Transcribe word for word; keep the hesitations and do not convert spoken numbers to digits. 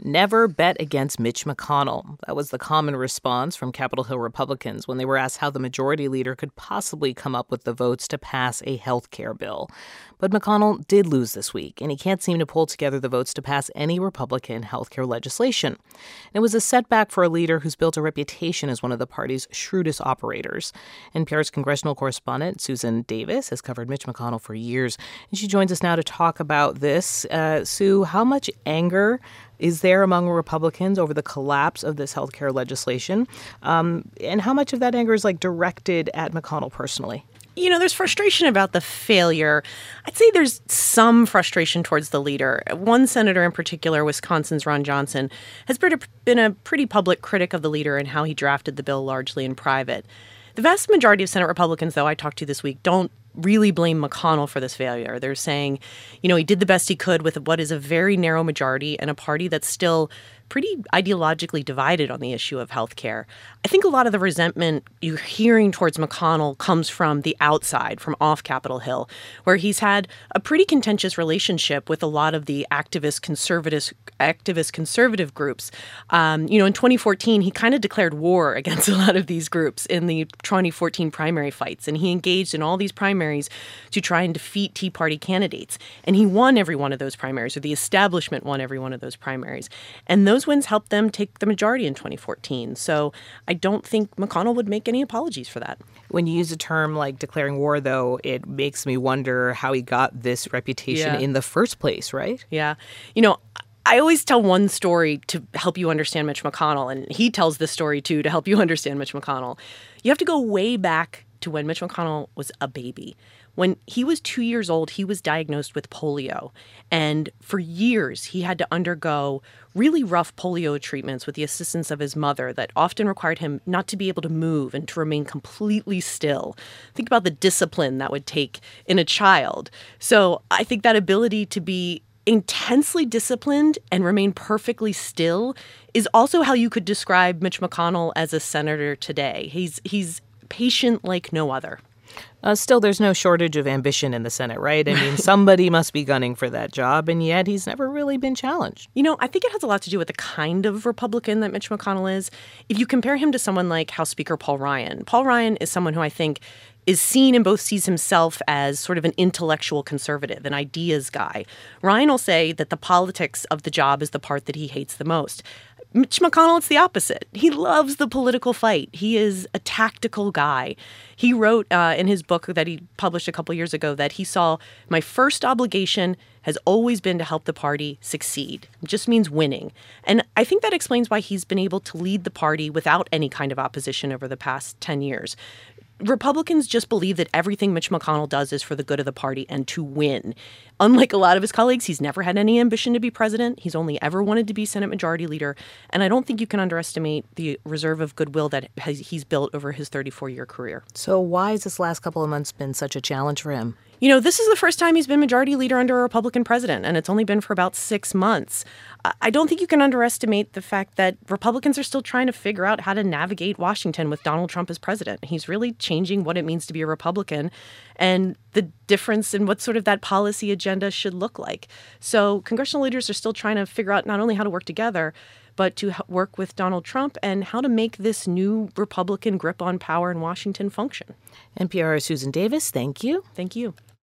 Never bet against Mitch McConnell. That was the common response from Capitol Hill Republicans when they were asked how the majority leader could possibly come up with the votes to pass a health care bill. But McConnell did lose this week, and he can't seem to pull together the votes to pass any Republican health care legislation. And it was a setback for a leader who's built a reputation as one of the party's shrewdest operators. N P R's congressional correspondent Susan Davis has covered Mitch McConnell for years, and she joins us now to talk about this. Uh, Sue, how much anger is there among Republicans over the collapse of this health care legislation? Um, and how much of that anger is, like, directed at McConnell personally? You know, there's frustration about the failure. I'd say there's some frustration towards the leader. One senator in particular, Wisconsin's Ron Johnson, has been a pretty public critic of the leader and how he drafted the bill largely in private. The vast majority of Senate Republicans, though, I talked to this week, don't really blame McConnell for this failure. They're saying, you know, he did the best he could with what is a very narrow majority and a party that's still pretty ideologically divided on the issue of health care. I think a lot of the resentment you're hearing towards McConnell comes from the outside, from off Capitol Hill, where he's had a pretty contentious relationship with a lot of the activist conservative, activist conservative groups. Um, you know, in twenty fourteen, he kind of declared war against a lot of these groups in the twenty fourteen primary fights, and he engaged in all these primaries to try and defeat Tea Party candidates. And he won every one of those primaries, or the establishment won every one of those primaries. And those wins helped them take the majority in twenty fourteen. So I don't think McConnell would make any apologies for that. When you use a term like declaring war, though, it makes me wonder how he got this reputation yeah. in the first place, right? Yeah. You know, I always tell one story to help you understand Mitch McConnell, and he tells this story, too, to help you understand Mitch McConnell. You have to go way back to when Mitch McConnell was a baby. When he was two years old, he was diagnosed with polio. And for years, he had to undergo really rough polio treatments with the assistance of his mother that often required him not to be able to move and to remain completely still. Think about the discipline that would take in a child. So I think that ability to be intensely disciplined and remain perfectly still is also how you could describe Mitch McConnell as a senator today. He's he's patient like no other. Uh, still, there's no shortage of ambition in the Senate, right? I mean, somebody must be gunning for that job, and yet he's never really been challenged. You know, I think it has a lot to do with the kind of Republican that Mitch McConnell is. If you compare him to someone like House Speaker Paul Ryan, Paul Ryan is someone who I think is seen and both sees himself as sort of an intellectual conservative, an ideas guy. Ryan will say that the politics of the job is the part that he hates the most. Mitch McConnell, it's the opposite. He loves the political fight. He is a tactical guy. He wrote uh, in his book that he published a couple years ago that he saw, my first obligation has always been to help the party succeed. It just means winning. And I think that explains why he's been able to lead the party without any kind of opposition over the past ten years. Republicans just believe that everything Mitch McConnell does is for the good of the party and to win. Unlike a lot of his colleagues, he's never had any ambition to be president. He's only ever wanted to be Senate Majority Leader. And I don't think you can underestimate the reserve of goodwill that has, he's built over his thirty-four-year career. So why has this last couple of months been such a challenge for him? You know, this is the first time he's been Majority Leader under a Republican president, and it's only been for about six months. I don't think you can underestimate the fact that Republicans are still trying to figure out how to navigate Washington with Donald Trump as president. He's really changing what it means to be a Republican and the difference in what sort of that policy agenda should look like. So congressional leaders are still trying to figure out not only how to work together, but to work with Donald Trump and how to make this new Republican grip on power in Washington function. N P R's Susan Davis, thank you. Thank you.